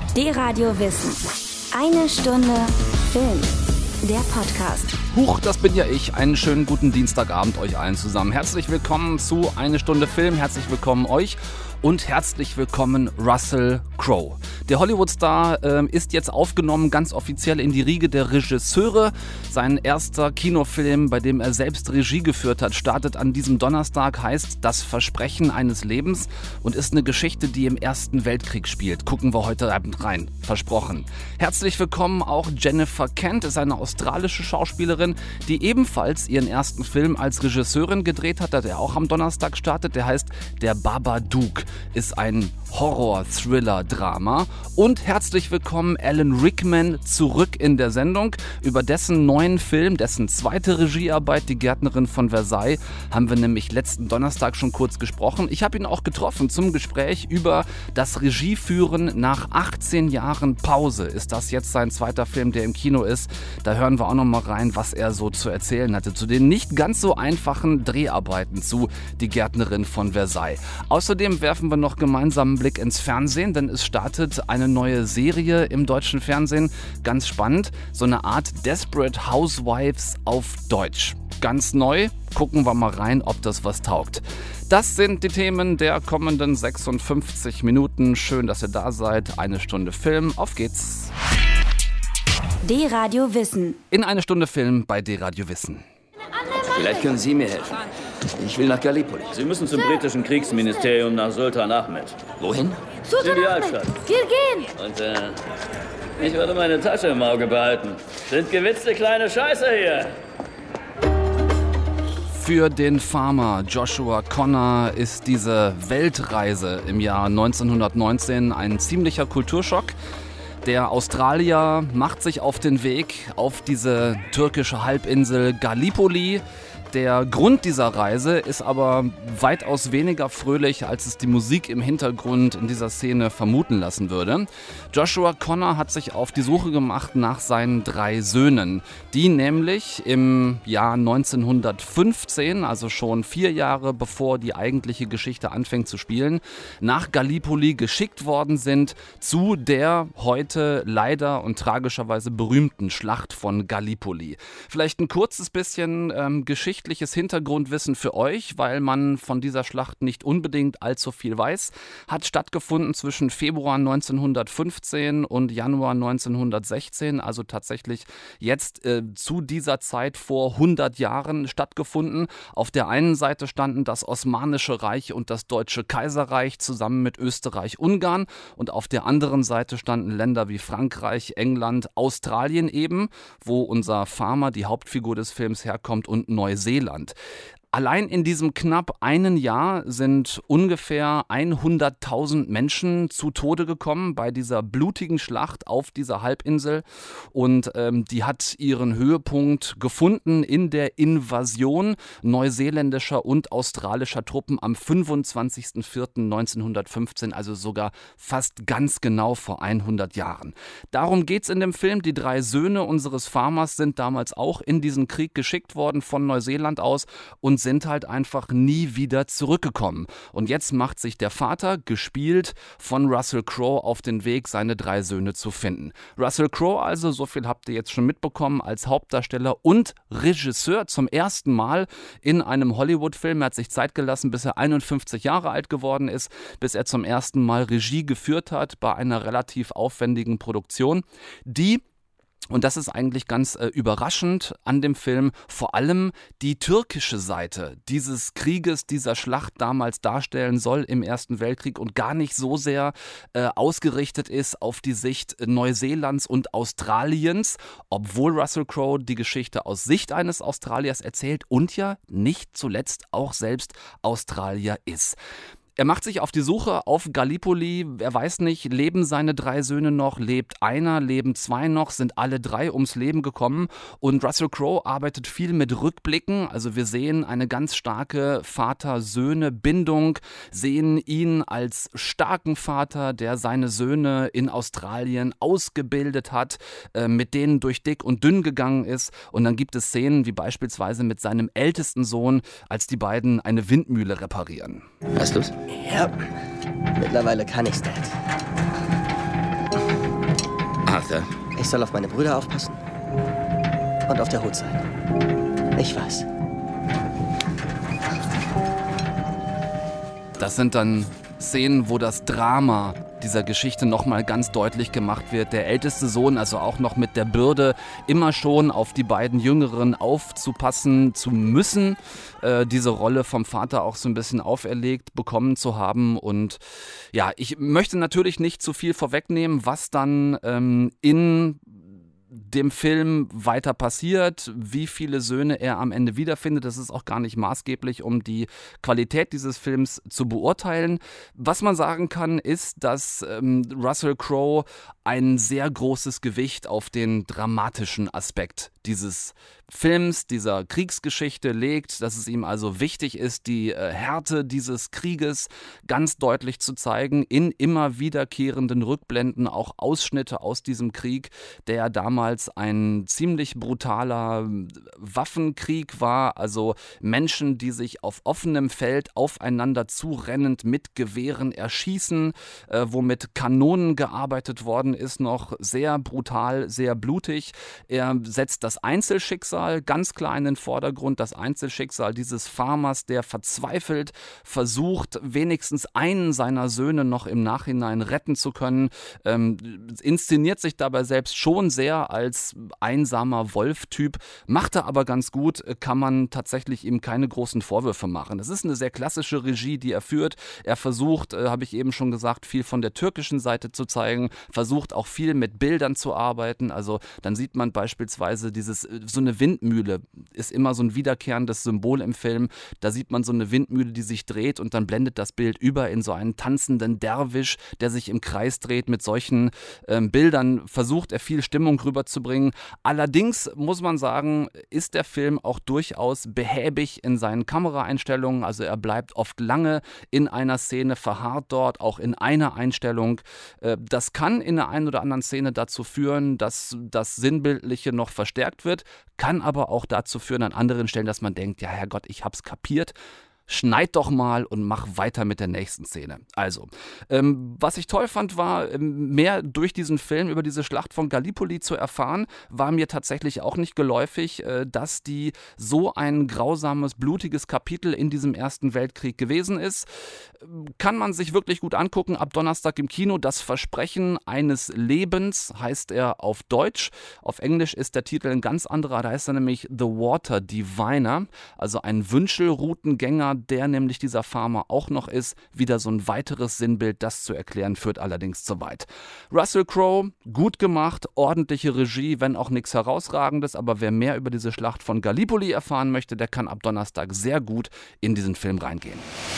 D-Radio Wissen. Eine Stunde Film. Der Podcast. Huch, das bin ja ich. Einen schönen guten Dienstagabend euch allen zusammen. Herzlich willkommen zu Eine Stunde Film. Herzlich willkommen euch und herzlich willkommen Russell Crowe. Der Hollywood-Star ist jetzt aufgenommen, ganz offiziell in die Riege der Regisseure. Sein erster Kinofilm, bei dem er selbst Regie geführt hat, startet an diesem Donnerstag, heißt Das Versprechen eines Lebens und ist eine Geschichte, die im Ersten Weltkrieg spielt. Gucken wir heute Abend rein. Versprochen. Herzlich willkommen auch Jennifer Kent, ist eine australische Schauspielerin, die ebenfalls ihren ersten Film als Regisseurin gedreht hat, der auch am Donnerstag startet. Der heißt Der Babadook, ist ein Horror-Thriller-Drama. Und herzlich willkommen Alan Rickman zurück in der Sendung. Über dessen neuen Film, dessen zweite Regiearbeit, Die Gärtnerin von Versailles, haben wir nämlich letzten Donnerstag schon kurz gesprochen. Ich habe ihn auch getroffen zum Gespräch über das Regieführen nach 18 Jahren Pause. Ist das jetzt sein zweiter Film, der im Kino ist? Da hören wir auch noch mal rein, was er so zu erzählen hatte zu den nicht ganz so einfachen Dreharbeiten zu Die Gärtnerin von Versailles. Außerdem werfen wir noch gemeinsam einen Blick ins Fernsehen, denn es startet eine neue Serie im deutschen Fernsehen. Ganz spannend, so eine Art Desperate Housewives auf Deutsch. Ganz neu, gucken wir mal rein, ob das was taugt. Das sind die Themen der kommenden 56 Minuten. Schön, dass ihr da seid. Eine Stunde Film, auf geht's. D-Radio Wissen. In Eine Stunde Film bei D-Radio Wissen. Vielleicht können Sie mir helfen. Ich will nach Gallipoli. Sie müssen zum britischen Kriegsministerium nach Sultan Ahmed. Wohin? In die Altstadt. Wir gehen! Und ich würde meine Tasche im Auge behalten. Sind gewitzte kleine Scheiße hier. Für den Farmer Joshua Connor ist diese Weltreise im Jahr 1919 ein ziemlicher Kulturschock. Der Australier macht sich auf den Weg auf diese türkische Halbinsel Gallipoli. Der Grund dieser Reise ist aber weitaus weniger fröhlich, als es die Musik im Hintergrund in dieser Szene vermuten lassen würde. Joshua Connor hat sich auf die Suche gemacht nach seinen 3 Söhnen, die nämlich im Jahr 1915, also schon 4 Jahre bevor die eigentliche Geschichte anfängt zu spielen, nach Gallipoli geschickt worden sind zu der heute leider und tragischerweise berühmten Schlacht von Gallipoli. Vielleicht ein kurzes bisschen geschichtliches Hintergrundwissen für euch, weil man von dieser Schlacht nicht unbedingt allzu viel weiß. Hat stattgefunden zwischen Februar 1915 und Januar 1916, also tatsächlich jetzt zu dieser Zeit vor 100 Jahren stattgefunden. Auf der einen Seite standen das Osmanische Reich und das Deutsche Kaiserreich zusammen mit Österreich-Ungarn und auf der anderen Seite standen Länder wie Frankreich, England, Australien eben, wo unser Farmer, die Hauptfigur des Films, herkommt, und Neuseeland. Allein in diesem knapp einen Jahr sind ungefähr 100.000 Menschen zu Tode gekommen bei dieser blutigen Schlacht auf dieser Halbinsel. Und die hat ihren Höhepunkt gefunden in der Invasion neuseeländischer und australischer Truppen am 25.04.1915, also sogar fast ganz genau vor 100 Jahren. Darum geht's in dem Film. Die 3 Söhne unseres Farmers sind damals auch in diesen Krieg geschickt worden von Neuseeland aus und sind halt einfach nie wieder zurückgekommen. Und jetzt macht sich der Vater, gespielt von Russell Crowe, auf den Weg, seine 3 Söhne zu finden. Russell Crowe also, so viel habt ihr jetzt schon mitbekommen, als Hauptdarsteller und Regisseur zum ersten Mal in einem Hollywood-Film. Er hat sich Zeit gelassen, bis er 51 Jahre alt geworden ist, bis er zum ersten Mal Regie geführt hat bei einer relativ aufwendigen Produktion, die, und das ist eigentlich ganz überraschend an dem Film, vor allem die türkische Seite dieses Krieges, dieser Schlacht damals darstellen soll im Ersten Weltkrieg und gar nicht so sehr ausgerichtet ist auf die Sicht Neuseelands und Australiens, obwohl Russell Crowe die Geschichte aus Sicht eines Australiers erzählt und ja nicht zuletzt auch selbst Australier ist. Er macht sich auf die Suche auf Gallipoli. Er weiß nicht, leben seine 3 Söhne noch, lebt einer, leben 2 noch, sind alle 3 ums Leben gekommen. Und Russell Crowe arbeitet viel mit Rückblicken. Also wir sehen eine ganz starke Vater-Söhne-Bindung, sehen ihn als starken Vater, der seine Söhne in Australien ausgebildet hat, mit denen durch dick und dünn gegangen ist. Und dann gibt es Szenen wie beispielsweise mit seinem ältesten Sohn, als die beiden eine Windmühle reparieren. Hast du's? Ja, mittlerweile kann ich's, Dad. Arthur. Ich soll auf meine Brüder aufpassen und auf der Hut sein. Ich weiß. Das sind dann Szenen, wo das Drama dieser Geschichte nochmal ganz deutlich gemacht wird. Der älteste Sohn, also auch noch mit der Bürde, immer schon auf die beiden Jüngeren aufzupassen zu müssen, diese Rolle vom Vater auch so ein bisschen auferlegt bekommen zu haben. Und ja, ich möchte natürlich nicht zu viel vorwegnehmen, was dann in dem Film weiter passiert, wie viele Söhne er am Ende wiederfindet. Das ist auch gar nicht maßgeblich, um die Qualität dieses Films zu beurteilen. Was man sagen kann, ist, dass Russell Crowe ein sehr großes Gewicht auf den dramatischen Aspekt dieses Films, dieser Kriegsgeschichte legt, dass es ihm also wichtig ist, die Härte dieses Krieges ganz deutlich zu zeigen, in immer wiederkehrenden Rückblenden auch Ausschnitte aus diesem Krieg, der damals ein ziemlich brutaler Waffenkrieg war, also Menschen, die sich auf offenem Feld aufeinander zurennend mit Gewehren erschießen, wo mit Kanonen gearbeitet worden ist, noch sehr brutal, sehr blutig. Er setzt das Einzelschicksal ganz klar in den Vordergrund, das Einzelschicksal dieses Farmers, der verzweifelt versucht, wenigstens einen seiner Söhne noch im Nachhinein retten zu können, inszeniert sich dabei selbst schon sehr als einsamer Wolf-Typ, macht er aber ganz gut, kann man tatsächlich ihm keine großen Vorwürfe machen. Das ist eine sehr klassische Regie, die er führt. Er versucht, habe ich eben schon gesagt, viel von der türkischen Seite zu zeigen, versucht auch viel mit Bildern zu arbeiten. Also dann sieht man beispielsweise so eine Windmühle, ist immer so ein wiederkehrendes Symbol im Film. Da sieht man so eine Windmühle, die sich dreht und dann blendet das Bild über in so einen tanzenden Derwisch, der sich im Kreis dreht. Mit solchen Bildern versucht er viel Stimmung rüberzubringen. Allerdings muss man sagen, ist der Film auch durchaus behäbig in seinen Kameraeinstellungen. Also er bleibt oft lange in einer Szene, verharrt dort, auch in einer Einstellung. Das kann in der einen oder anderen Szene dazu führen, dass das Sinnbildliche noch verstärkt wird, kann aber auch dazu führen an anderen Stellen, dass man denkt, ja Herrgott, ich hab's kapiert. Schneid doch mal und mach weiter mit der nächsten Szene. Also, was ich toll fand, war, mehr durch diesen Film über diese Schlacht von Gallipoli zu erfahren, war mir tatsächlich auch nicht geläufig, dass die so ein grausames, blutiges Kapitel in diesem Ersten Weltkrieg gewesen ist. Kann man sich wirklich gut angucken, ab Donnerstag im Kino. Das Versprechen eines Lebens heißt er auf Deutsch. Auf Englisch ist der Titel ein ganz anderer, da heißt er nämlich The Water Diviner, also ein Wünschelroutengänger, der nämlich dieser Farmer auch noch ist. Wieder so ein weiteres Sinnbild, das zu erklären, führt allerdings zu weit. Russell Crowe, gut gemacht, ordentliche Regie, wenn auch nichts Herausragendes, aber wer mehr über diese Schlacht von Gallipoli erfahren möchte, der kann ab Donnerstag sehr gut in diesen Film reingehen.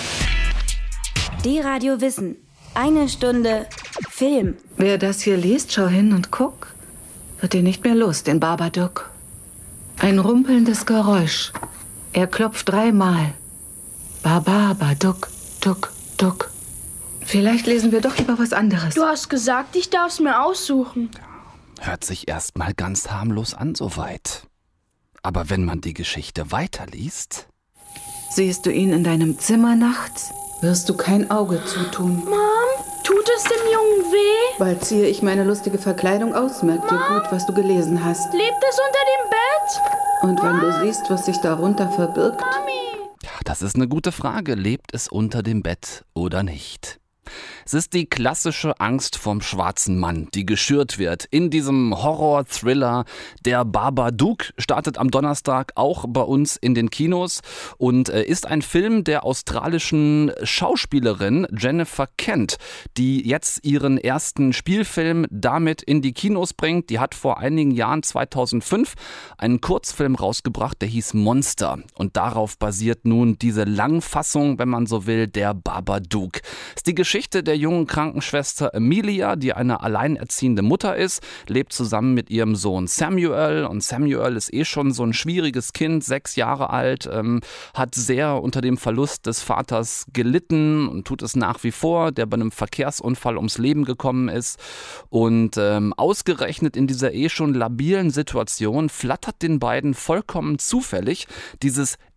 Die Radio Wissen. Eine Stunde Film. Wer das hier liest, schau hin und guck, wird dir nicht mehr los, den Babadook. Ein rumpelndes Geräusch. Er klopft 3-mal. Babadook, Duck, Duck. Vielleicht lesen wir doch lieber was anderes. Du hast gesagt, ich darf es mir aussuchen. Hört sich erstmal ganz harmlos an soweit. Aber wenn man die Geschichte weiterliest... Siehst du ihn in deinem Zimmer nachts, wirst du kein Auge zutun. Mom, tut es dem Jungen weh? Bald ziehe ich meine lustige Verkleidung aus. Merk dir gut, was du gelesen hast. Lebt es unter dem Bett? Und wenn du siehst, was sich darunter verbirgt... Mami. Ja, das ist eine gute Frage. Lebt es unter dem Bett oder nicht? Es ist die klassische Angst vom schwarzen Mann, die geschürt wird in diesem Horror-Thriller. Der Babadook startet am Donnerstag auch bei uns in den Kinos und ist ein Film der australischen Schauspielerin Jennifer Kent, die jetzt ihren ersten Spielfilm damit in die Kinos bringt. Die hat vor einigen Jahren, 2005, einen Kurzfilm rausgebracht, der hieß Monster. Und darauf basiert nun diese Langfassung, wenn man so will, der Babadook. Es ist die Geschichte der jungen Krankenschwester Emilia, die eine alleinerziehende Mutter ist, lebt zusammen mit ihrem Sohn Samuel. Und Samuel ist schon so ein schwieriges Kind, 6 Jahre alt, hat sehr unter dem Verlust des Vaters gelitten und tut es nach wie vor, der bei einem Verkehrsunfall ums Leben gekommen ist. Und ausgerechnet in dieser schon labilen Situation flattert den beiden vollkommen zufällig dieses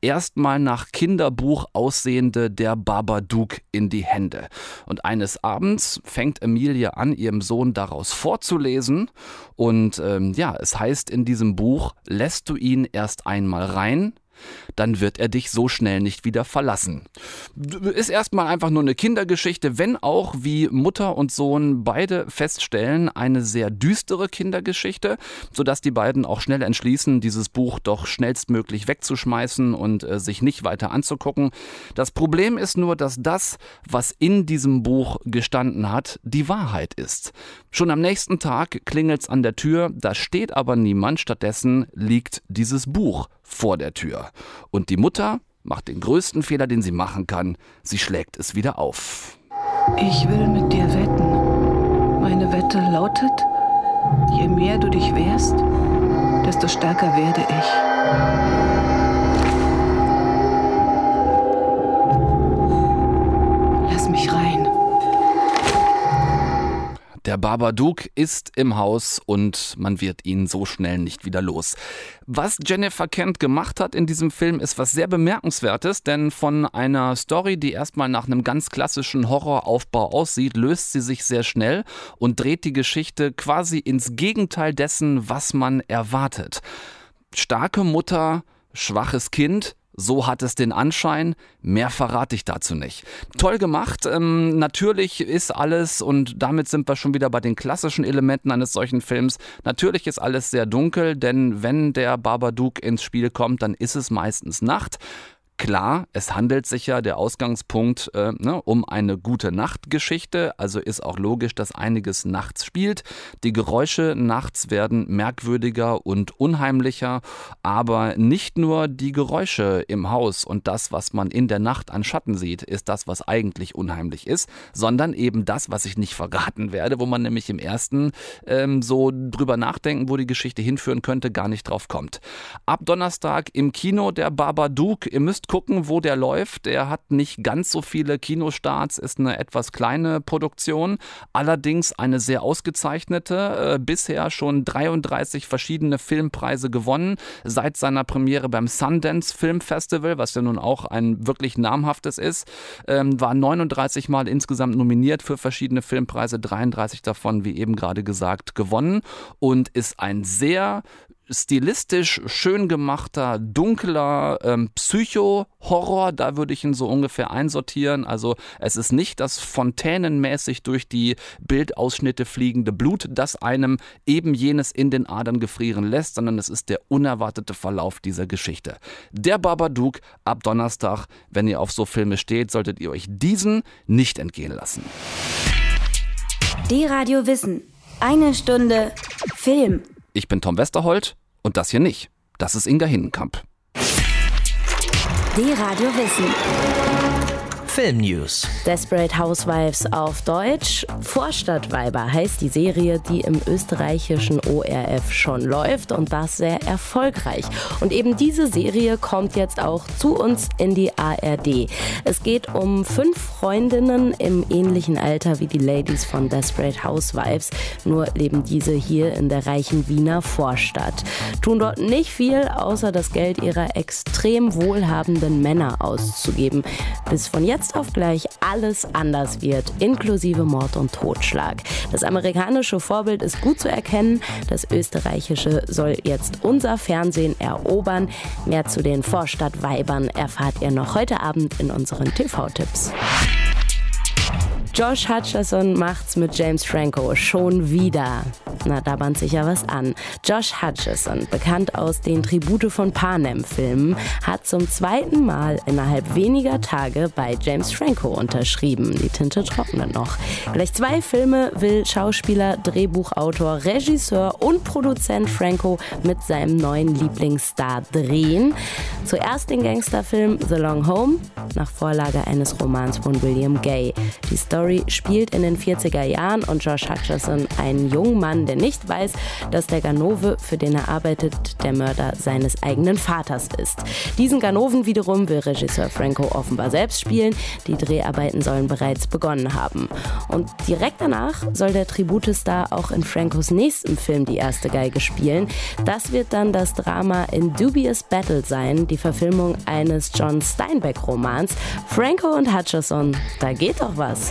erstmal nach Kinderbuch aussehende Der Babadook in die Hände. Und eines Abends fängt Emilia an, ihrem Sohn daraus vorzulesen. Und es heißt in diesem Buch, lässt du ihn erst einmal rein, dann wird er dich so schnell nicht wieder verlassen. Ist erstmal einfach nur eine Kindergeschichte, wenn auch, wie Mutter und Sohn beide feststellen, eine sehr düstere Kindergeschichte, sodass die beiden auch schnell entschließen, dieses Buch doch schnellstmöglich wegzuschmeißen und sich nicht weiter anzugucken. Das Problem ist nur, dass das, was in diesem Buch gestanden hat, die Wahrheit ist. Schon am nächsten Tag klingelt's an der Tür, da steht aber niemand, stattdessen liegt dieses Buch vor der Tür. Und die Mutter macht den größten Fehler, den sie machen kann. Sie schlägt es wieder auf. Ich will mit dir wetten. Meine Wette lautet, je mehr du dich wehrst, desto stärker werde ich. Lass mich rein. Der Babadook ist im Haus und man wird ihn so schnell nicht wieder los. Was Jennifer Kent gemacht hat in diesem Film, ist was sehr Bemerkenswertes, denn von einer Story, die erstmal nach einem ganz klassischen Horroraufbau aussieht, löst sie sich sehr schnell und dreht die Geschichte quasi ins Gegenteil dessen, was man erwartet. Starke Mutter, schwaches Kind, so hat es den Anschein, mehr verrate ich dazu nicht. Toll gemacht, natürlich ist alles, und damit sind wir schon wieder bei den klassischen Elementen eines solchen Films, natürlich ist alles sehr dunkel, denn wenn der Babadook ins Spiel kommt, dann ist es meistens Nacht. Klar, es handelt sich ja, der Ausgangspunkt, um eine Gute-Nacht-Geschichte, also ist auch logisch, dass einiges nachts spielt. Die Geräusche nachts werden merkwürdiger und unheimlicher, aber nicht nur die Geräusche im Haus und das, was man in der Nacht an Schatten sieht, ist das, was eigentlich unheimlich ist, sondern eben das, was ich nicht verraten werde, wo man nämlich im ersten so drüber nachdenken, wo die Geschichte hinführen könnte, gar nicht drauf kommt. Ab Donnerstag im Kino der Babadook, ihr müsst gucken, wo der läuft. Der hat nicht ganz so viele Kinostarts, ist eine etwas kleine Produktion, allerdings eine sehr ausgezeichnete, bisher schon 33 verschiedene Filmpreise gewonnen, seit seiner Premiere beim Sundance Film Festival, was ja nun auch ein wirklich namhaftes ist, war 39 Mal insgesamt nominiert für verschiedene Filmpreise, 33 davon, wie eben gerade gesagt, gewonnen und ist ein sehr stilistisch schön gemachter, dunkler Psycho-Horror, da würde ich ihn so ungefähr einsortieren. Also es ist nicht das fontänenmäßig durch die Bildausschnitte fliegende Blut, das einem eben jenes in den Adern gefrieren lässt, sondern es ist der unerwartete Verlauf dieser Geschichte. Der Babadook ab Donnerstag, wenn ihr auf so Filme steht, solltet ihr euch diesen nicht entgehen lassen. D-Radio Wissen. Eine Stunde Film. Ich bin Tom Westerholt und das hier nicht. Das ist Inga Hinnenkamp. D-Radio Wissen. Film-News. Desperate Housewives auf Deutsch. Vorstadtweiber heißt die Serie, die im österreichischen ORF schon läuft und das sehr erfolgreich. Und eben diese Serie kommt jetzt auch zu uns in die ARD. Es geht um 5 Freundinnen im ähnlichen Alter wie die Ladies von Desperate Housewives. Nur leben diese hier in der reichen Wiener Vorstadt. Tun dort nicht viel, außer das Geld ihrer extrem wohlhabenden Männer auszugeben. Bis von jetzt auf gleich alles anders wird, inklusive Mord und Totschlag. Das amerikanische Vorbild ist gut zu erkennen, das österreichische soll jetzt unser Fernsehen erobern. Mehr zu den Vorstadtweibern erfahrt ihr noch heute Abend in unseren TV-Tipps. Josh Hutcherson macht's mit James Franco schon wieder. Na, da band sich ja was an. Josh Hutcherson, bekannt aus den Tribute von Panem-Filmen, hat zum 2. Mal innerhalb weniger Tage bei James Franco unterschrieben. Die Tinte trocknet noch. Gleich 2 Filme will Schauspieler, Drehbuchautor, Regisseur und Produzent Franco mit seinem neuen Lieblingsstar drehen. Zuerst den Gangsterfilm The Long Home, nach Vorlage eines Romans von William Gay. Die Story Story spielt in den 40er Jahren und Josh Hutcherson einen jungen Mann, der nicht weiß, dass der Ganove, für den er arbeitet, der Mörder seines eigenen Vaters ist. Diesen Ganoven wiederum will Regisseur Franco offenbar selbst spielen. Die Dreharbeiten sollen bereits begonnen haben. Und direkt danach soll der Tributestar auch in Francos nächstem Film die erste Geige spielen. Das wird dann das Drama In Dubious Battle sein, die Verfilmung eines John Steinbeck-Romans. Franco und Hutcherson, da geht doch was.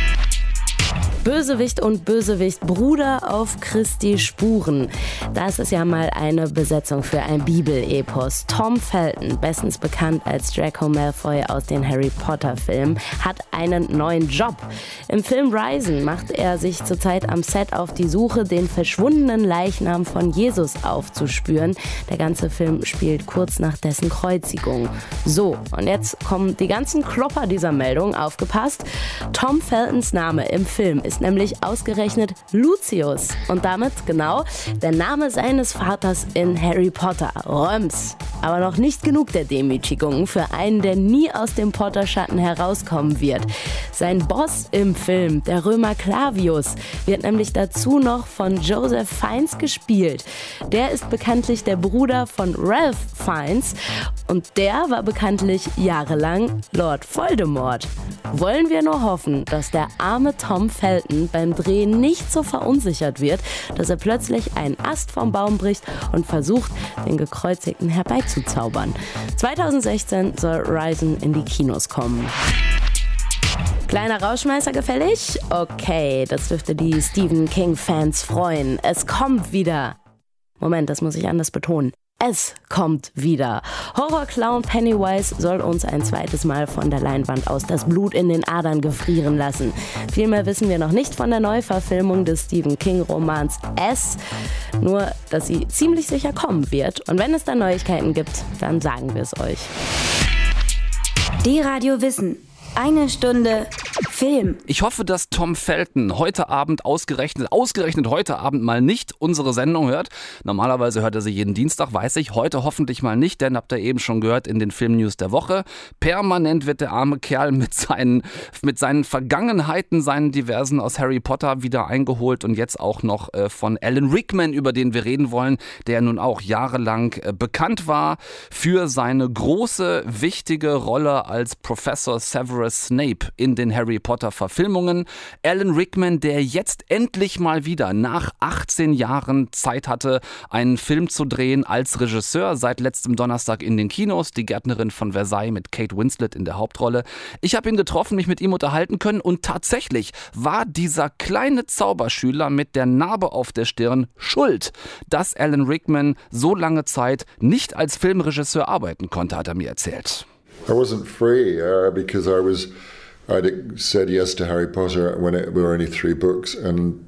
Bösewicht und Bösewicht, Bruder auf Christi Spuren. Das ist ja mal eine Besetzung für ein Bibelepos. Tom Felton, bestens bekannt als Draco Malfoy aus den Harry Potter Filmen, hat einen neuen Job. Im Film Risen macht er sich zurzeit am Set auf die Suche, den verschwundenen Leichnam von Jesus aufzuspüren. Der ganze Film spielt kurz nach dessen Kreuzigung. So, und jetzt kommen die ganzen Klopper dieser Meldung. Aufgepasst! Tom Feltons Name im Film ist nämlich ausgerechnet Lucius. Und damit, genau, der Name seines Vaters in Harry Potter, Röms. Aber noch nicht genug der Demütigungen für einen, der nie aus dem Potter-Schatten herauskommen wird. Sein Boss im Film, der Römer Clavius, wird nämlich dazu noch von Joseph Fiennes gespielt. Der ist bekanntlich der Bruder von Ralph Fiennes und der war bekanntlich jahrelang Lord Voldemort. Wollen wir nur hoffen, dass der arme Tom Felton beim Drehen nicht so verunsichert wird, dass er plötzlich einen Ast vom Baum bricht und versucht, den Gekreuzigten herbeizuzaubern. 2016 soll Risen in die Kinos kommen. Kleiner Rauschmeißer gefällig? Okay, das dürfte die Stephen King-Fans freuen. Es kommt wieder. Moment, das muss ich anders betonen. Es kommt wieder. Horrorclown Pennywise soll uns ein zweites Mal von der Leinwand aus das Blut in den Adern gefrieren lassen. Viel mehr wissen wir noch nicht von der Neuverfilmung des Stephen King-Romans S. Nur, dass sie ziemlich sicher kommen wird. Und wenn es da Neuigkeiten gibt, dann sagen wir es euch. Die Radio Wissen. Eine Stunde Film. Ich hoffe, dass Tom Felton heute Abend ausgerechnet heute Abend mal nicht unsere Sendung hört. Normalerweise hört er sie jeden Dienstag, weiß ich. Heute hoffentlich mal nicht, denn habt ihr eben schon gehört in den Filmnews der Woche. Permanent wird der arme Kerl mit seinen Vergangenheiten, seinen diversen aus Harry Potter wieder eingeholt und jetzt auch noch von Alan Rickman, über den wir reden wollen, der nun auch jahrelang bekannt war für seine große, wichtige Rolle als Professor Severus Snape in den Harry Potter Verfilmungen. Alan Rickman, der jetzt endlich mal wieder nach 18 Jahren Zeit hatte, einen Film zu drehen als Regisseur, seit letztem Donnerstag in den Kinos, Die Gärtnerin von Versailles mit Kate Winslet in der Hauptrolle. Ich habe ihn getroffen, mich mit ihm unterhalten können und tatsächlich war dieser kleine Zauberschüler mit der Narbe auf der Stirn schuld, dass Alan Rickman so lange Zeit nicht als Filmregisseur arbeiten konnte, hat er mir erzählt. I wasn't free because I'd said yes to Harry Potter when there were only 3 books, and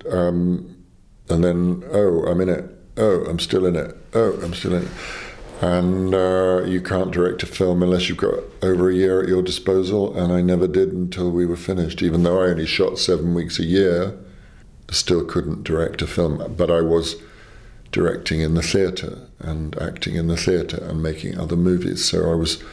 then I'm in it. I'm still in it. I'm still in it. And you can't direct a film unless you've got over a year at your disposal, and I never did until we were finished. Even though I only shot 7 weeks a year, I still couldn't direct a film. But I was directing in the theatre and acting in the theatre and making other movies. So I was,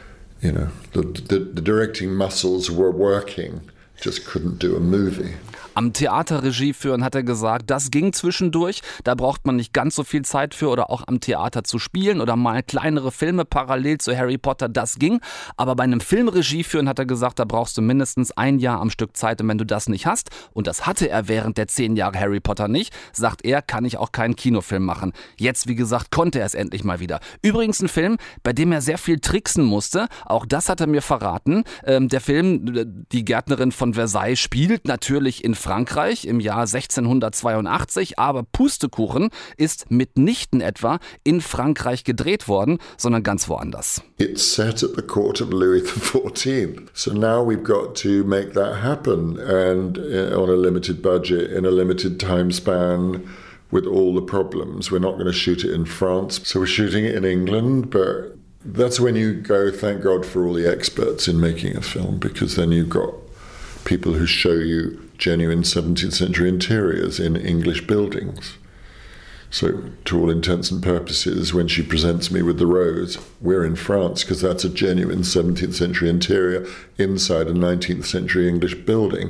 the directing muscles were working, just couldn't do a movie. Am Theater Regie führen, hat er gesagt, das ging zwischendurch, da braucht man nicht ganz so viel Zeit für, oder auch am Theater zu spielen oder mal kleinere Filme parallel zu Harry Potter, das ging. Aber bei einem Film Regie führen, hat er gesagt, da brauchst du mindestens 1 Jahr am Stück Zeit, und wenn du das nicht hast, und das hatte er während der 10 Jahre Harry Potter nicht, sagt er, kann ich auch keinen Kinofilm machen. Jetzt, wie gesagt, konnte er es endlich mal wieder. Übrigens ein Film, bei dem er sehr viel tricksen musste, auch das hat er mir verraten. Der Film, Die Gärtnerin von Versailles, spielt natürlich in Frankreich im Jahr 1682, aber Pustekuchen ist mitnichten etwa in Frankreich gedreht worden, sondern ganz woanders. It's set at the court of Louis XIV. So now we've got to make that happen, and on a limited budget, in a limited time span, with all the problems. We're not going to shoot it in France, so we're shooting it in England, but that's when you go, thank God for all the experts in making a film, because then you've got people who show you genuine 17th century interiors in English buildings. So, to all intents and purposes, when she presents me with the rose, we're in France, because that's a genuine 17th century interior inside a 19th century English building.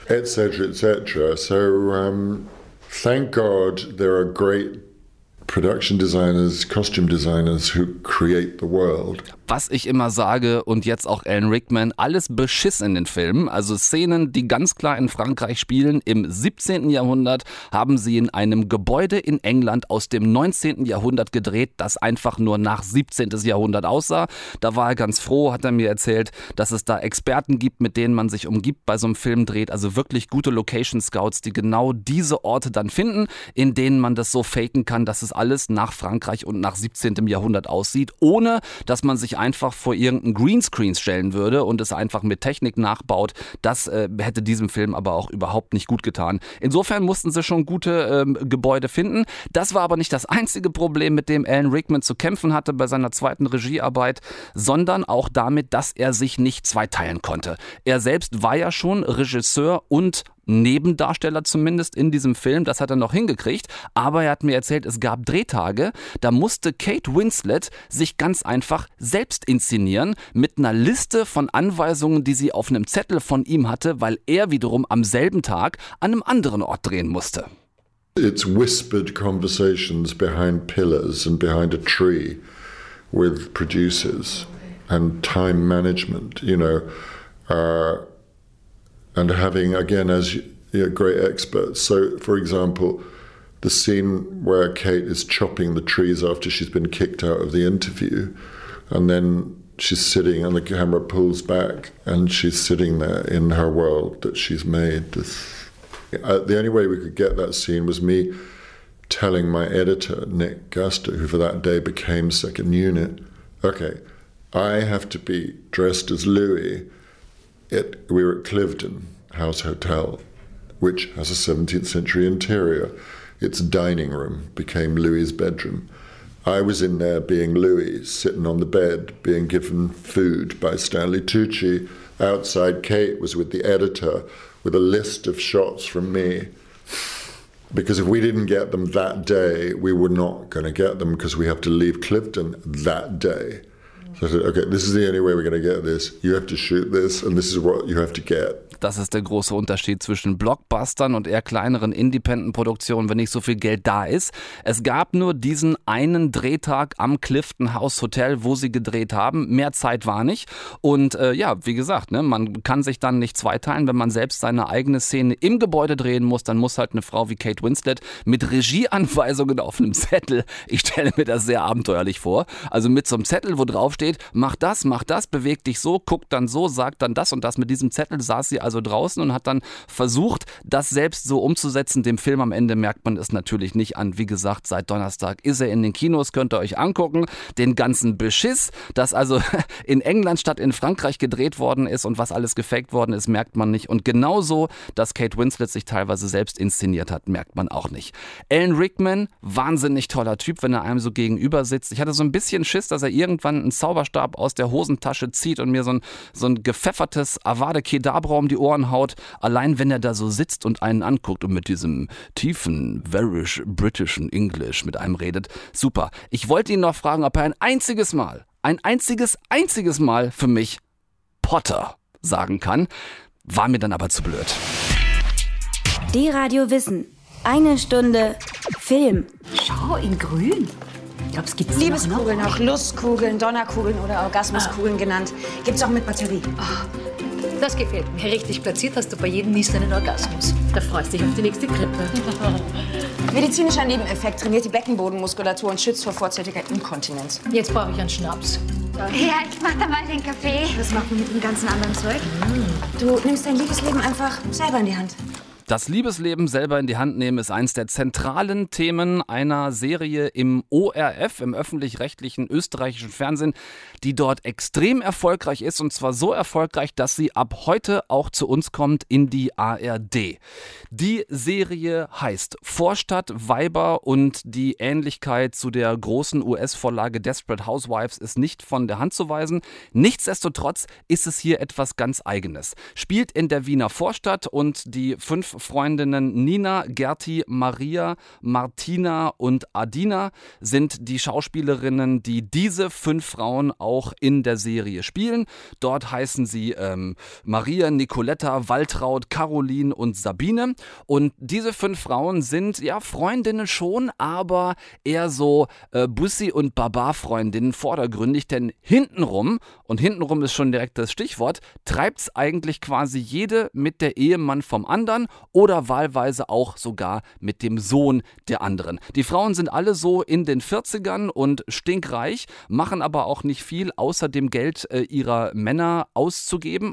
etc., etc. So thank God there are great production designers, costume designers who create the world. Was ich immer sage und jetzt auch Alan Rickman, alles Beschiss in den Filmen. Also Szenen, die ganz klar in Frankreich spielen. Im 17. Jahrhundert haben sie in einem Gebäude in England aus dem 19. Jahrhundert gedreht, das einfach nur nach 17. Jahrhundert aussah. Da war er ganz froh, hat er mir erzählt, dass es da Experten gibt, mit denen man sich umgibt bei so einem Film dreht. Also wirklich gute Location Scouts, die genau diese Orte dann finden, in denen man das so faken kann, dass es alles nach Frankreich und nach 17. Jahrhundert aussieht, ohne dass man sich einfach vor irgendeinen Greenscreen stellen würde und es einfach mit Technik nachbaut. Das hätte diesem Film aber auch überhaupt nicht gut getan. Insofern mussten sie schon gute Gebäude finden. Das war aber nicht das einzige Problem, mit dem Alan Rickman zu kämpfen hatte bei seiner zweiten Regiearbeit, sondern auch damit, dass er sich nicht zweiteilen konnte. Er selbst war ja schon Regisseur und Nebendarsteller zumindest in diesem Film, das hat er noch hingekriegt, aber er hat mir erzählt, es gab Drehtage, da musste Kate Winslet sich ganz einfach selbst inszenieren mit einer Liste von Anweisungen, die sie auf einem Zettel von ihm hatte, weil er wiederum am selben Tag an einem anderen Ort drehen musste. It's whispered conversations behind pillars and behind a tree with producers and time management, you know, and having, again, as great experts. So, for example, the scene where Kate is chopping the trees after she's been kicked out of the interview, and then she's sitting and the camera pulls back and she's sitting there in her world that she's made. The only way we could get that scene was me telling my editor, Nick Gaster, who for that day became second unit, okay, I have to be dressed as Louis. We were at Cliveden House Hotel, which has a 17th century interior. Its dining room became Louis's bedroom. I was in there being Louis, sitting on the bed, being given food by Stanley Tucci. Outside, Kate was with the editor with a list of shots from me. Because if we didn't get them that day, we were not going to get them because we have to leave Cliveden that day. So I said, okay, this is the only way we're going to get this. You have to shoot this and this is what you have to get. Das ist der große Unterschied zwischen Blockbustern und eher kleineren Independent-Produktionen, wenn nicht so viel Geld da ist. Es gab nur diesen einen Drehtag am Cliveden House Hotel, wo sie gedreht haben. Mehr Zeit war nicht. Und wie gesagt, ne, man kann sich dann nicht zweiteilen. Wenn man selbst seine eigene Szene im Gebäude drehen muss, dann muss halt eine Frau wie Kate Winslet mit Regieanweisungen auf einem Zettel, ich stelle mir das sehr abenteuerlich vor, also mit so einem Zettel, wo drauf steht, mach das, beweg dich so, guck dann so, sag dann das und das. Mit diesem Zettel saß sie also draußen und hat dann versucht, das selbst so umzusetzen. Dem Film am Ende merkt man es natürlich nicht an. Wie gesagt, seit Donnerstag ist er in den Kinos, könnt ihr euch angucken. Den ganzen Beschiss, das also in England statt in Frankreich gedreht worden ist und was alles gefaked worden ist, merkt man nicht. Und genauso, dass Kate Winslet sich teilweise selbst inszeniert hat, merkt man auch nicht. Alan Rickman, wahnsinnig toller Typ, wenn er einem so gegenüber sitzt. Ich hatte so ein bisschen Schiss, dass er irgendwann einen Zauberstab aus der Hosentasche zieht und mir so ein gepfeffertes Avada Kedavra um die Ohren haut, allein wenn er da so sitzt und einen anguckt und mit diesem tiefen, very britischen English mit einem redet. Super. Ich wollte ihn noch fragen, ob er ein einziges Mal für mich Potter sagen kann. War mir dann aber zu blöd. Die Radio Wissen. 1 Stunde Film. Schau, in grün. Ich glaube, es gibt Liebeskugeln, auch Lustkugeln, Donnerkugeln oder Orgasmuskugeln genannt. Gibt's auch mit Batterie. Das gefällt mir. Richtig platziert hast du bei jedem Niesen einen Orgasmus. Da freust du dich auf die nächste Grippe. Medizinischer Nebeneffekt, trainiert die Beckenbodenmuskulatur und schützt vor vorzeitiger Inkontinenz. Jetzt brauche ich einen Schnaps. Ja, ich mach da mal den Kaffee. Was macht man mit dem ganzen anderen Zeug? Du nimmst dein Liebesleben einfach selber in die Hand. Das Liebesleben selber in die Hand nehmen ist eines der zentralen Themen einer Serie im ORF, im öffentlich-rechtlichen österreichischen Fernsehen, die dort extrem erfolgreich ist, und zwar so erfolgreich, dass sie ab heute auch zu uns kommt in die ARD. Die Serie heißt Vorstadtweiber und die Ähnlichkeit zu der großen US-Vorlage Desperate Housewives ist nicht von der Hand zu weisen. Nichtsdestotrotz ist es hier etwas ganz Eigenes. Spielt in der Wiener Vorstadt und die 5 Freundinnen Nina, Gerti, Maria, Martina und Adina sind die Schauspielerinnen, die diese 5 Frauen auch in der Serie spielen. Dort heißen sie Maria, Nicoletta, Waltraud, Caroline und Sabine. Und diese 5 Frauen sind ja Freundinnen schon, aber eher so Bussi- und Baba-Freundinnen vordergründig, denn hintenrum, und hintenrum ist schon direkt das Stichwort, treibt's eigentlich quasi jede mit der Ehemann vom anderen oder wahlweise auch sogar mit dem Sohn der anderen. Die Frauen sind alle so in den 40ern und stinkreich, machen aber auch nicht viel, außer dem Geld ihrer Männer auszugeben.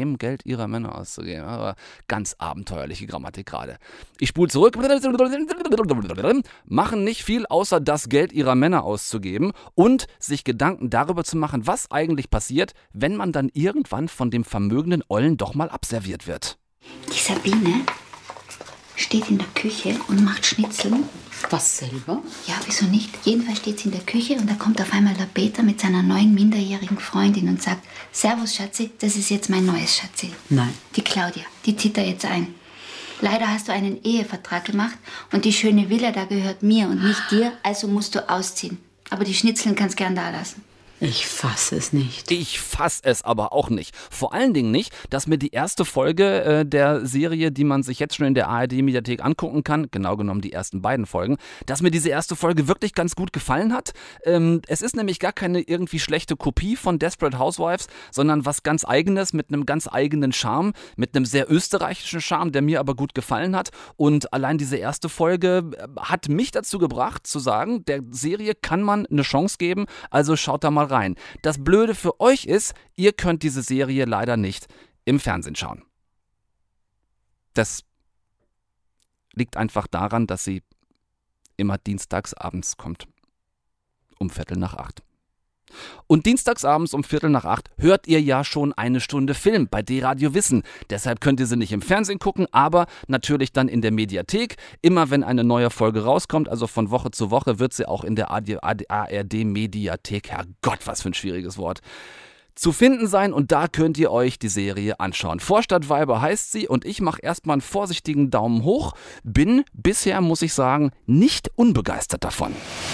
Aber ganz abenteuerliche Grammatik gerade. Ich spule zurück. Machen nicht viel, außer das Geld ihrer Männer auszugeben und sich Gedanken darüber zu machen, was eigentlich passiert, wenn man dann irgendwann von dem vermögenden Ollen doch mal abserviert wird. Die Sabine steht in der Küche und macht Schnitzeln. Was selber? Ja, wieso nicht? Jedenfalls steht sie in der Küche und da kommt auf einmal der Peter mit seiner neuen minderjährigen Freundin und sagt: Servus, Schatzi, das ist jetzt mein neues Schatzi. Nein. Die Claudia, die zieht da jetzt ein. Leider hast du einen Ehevertrag gemacht und die schöne Villa da gehört mir und nicht dir, also musst du ausziehen. Aber die Schnitzeln kannst gern da lassen. Ich fasse es nicht. Ich fasse es aber auch nicht. Vor allen Dingen nicht, dass mir die erste Folge der Serie, die man sich jetzt schon in der ARD-Mediathek angucken kann, genau genommen die ersten beiden Folgen, dass mir diese erste Folge wirklich ganz gut gefallen hat. Es ist nämlich gar keine irgendwie schlechte Kopie von Desperate Housewives, sondern was ganz Eigenes mit einem ganz eigenen Charme, mit einem sehr österreichischen Charme, der mir aber gut gefallen hat. Und allein diese erste Folge hat mich dazu gebracht, zu sagen, der Serie kann man eine Chance geben, also schaut da mal rein. Das Blöde für euch ist, ihr könnt diese Serie leider nicht im Fernsehen schauen. Das liegt einfach daran, dass sie immer dienstags abends kommt. Um 7:45. Und dienstagsabends um 7:45 hört ihr ja schon eine Stunde Film bei D-Radio Wissen. Deshalb könnt ihr sie nicht im Fernsehen gucken, aber natürlich dann in der Mediathek. Immer wenn eine neue Folge rauskommt, also von Woche zu Woche, wird sie auch in der ARD-Mediathek, Herrgott, was für ein schwieriges Wort, zu finden sein und da könnt ihr euch die Serie anschauen. Vorstadtweiber heißt sie und ich mache erstmal einen vorsichtigen Daumen hoch. Bin bisher, muss ich sagen, nicht unbegeistert davon.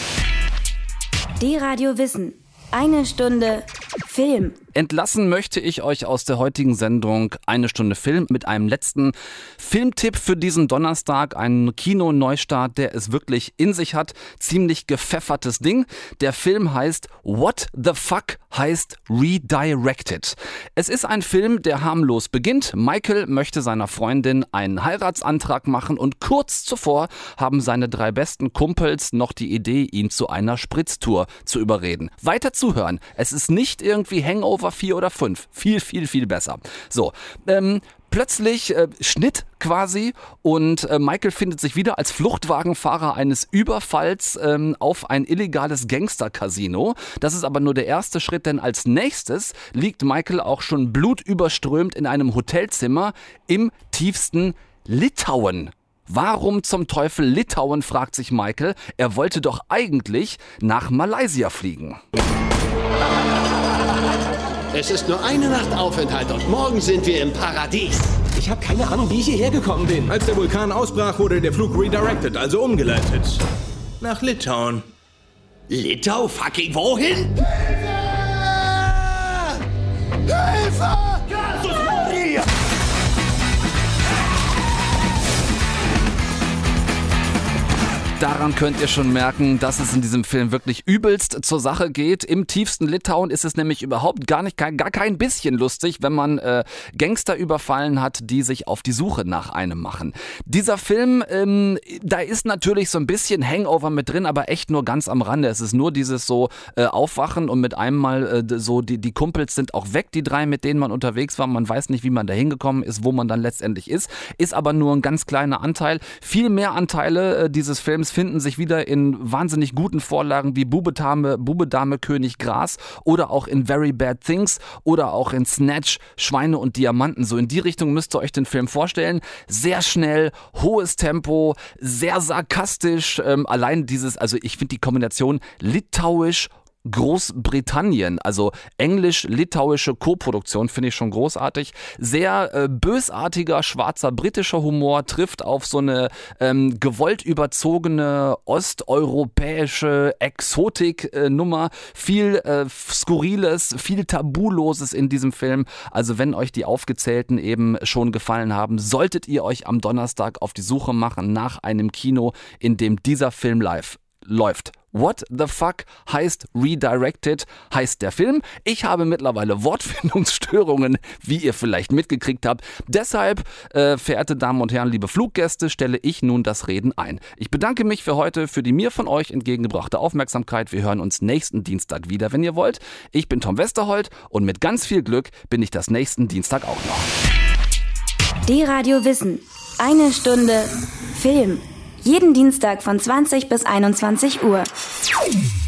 D-Radio Wissen. Eine Stunde Film. Entlassen möchte ich euch aus der heutigen Sendung Eine Stunde Film mit einem letzten Filmtipp für diesen Donnerstag. Ein Kino-Neustart, der es wirklich in sich hat. Ziemlich gepfeffertes Ding. Der Film heißt What the Fuck heißt Redirected. Es ist ein Film, der harmlos beginnt. Michael möchte seiner Freundin einen Heiratsantrag machen und kurz zuvor haben seine 3 besten Kumpels noch die Idee, ihn zu einer Spritztour zu überreden. Weiter zuhören. Es ist nicht irgendwie Hangover 4 oder 5. Viel, viel, viel besser. So, plötzlich Schnitt quasi und Michael findet sich wieder als Fluchtwagenfahrer eines Überfalls auf ein illegales Gangster-Casino. Das ist aber nur der erste Schritt, denn als nächstes liegt Michael auch schon blutüberströmt in einem Hotelzimmer im tiefsten Litauen. Warum zum Teufel Litauen, fragt sich Michael. Er wollte doch eigentlich nach Malaysia fliegen. Es ist nur eine Nacht Aufenthalt und morgen sind wir im Paradies. Ich habe keine Ahnung, wie ich hierher gekommen bin. Als der Vulkan ausbrach, wurde der Flug redirected, also umgeleitet. Nach Litauen. Litau? Fucking wohin? Hilfe! Hilfe! Daran könnt ihr schon merken, dass es in diesem Film wirklich übelst zur Sache geht. Im tiefsten Litauen ist es nämlich überhaupt gar kein bisschen lustig, wenn man Gangster überfallen hat, die sich auf die Suche nach einem machen. Dieser Film, da ist natürlich so ein bisschen Hangover mit drin, aber echt nur ganz am Rande. Es ist nur dieses so Aufwachen und mit einem Mal so, die Kumpels sind auch weg, die 3, mit denen man unterwegs war. Man weiß nicht, wie man da hingekommen ist, wo man dann letztendlich ist. Ist aber nur ein ganz kleiner Anteil. Viel mehr Anteile dieses Films finden sich wieder in wahnsinnig guten Vorlagen wie Bube, Dame, König, Gras oder auch in Very Bad Things oder auch in Snatch, Schweine und Diamanten. So in die Richtung müsst ihr euch den Film vorstellen. Sehr schnell, hohes Tempo, sehr sarkastisch. Allein dieses, also ich finde die Kombination litauisch Großbritannien, also englisch-litauische Koproduktion, finde ich schon großartig. Sehr bösartiger, schwarzer britischer Humor trifft auf so eine gewollt überzogene osteuropäische Exotik-Nummer. Viel Skurriles, viel Tabuloses in diesem Film. Also wenn euch die aufgezählten eben schon gefallen haben, solltet ihr euch am Donnerstag auf die Suche machen nach einem Kino, in dem dieser Film live läuft. What the fuck heißt Redirected, heißt der Film. Ich habe mittlerweile Wortfindungsstörungen, wie ihr vielleicht mitgekriegt habt. Deshalb, verehrte Damen und Herren, liebe Fluggäste, stelle ich nun das Reden ein. Ich bedanke mich für heute für die mir von euch entgegengebrachte Aufmerksamkeit. Wir hören uns nächsten Dienstag wieder, wenn ihr wollt. Ich bin Tom Westerholt und mit ganz viel Glück bin ich das nächsten Dienstag auch noch. D-Radio Wissen. 1 Stunde Film. Jeden Dienstag von 20 bis 21 Uhr.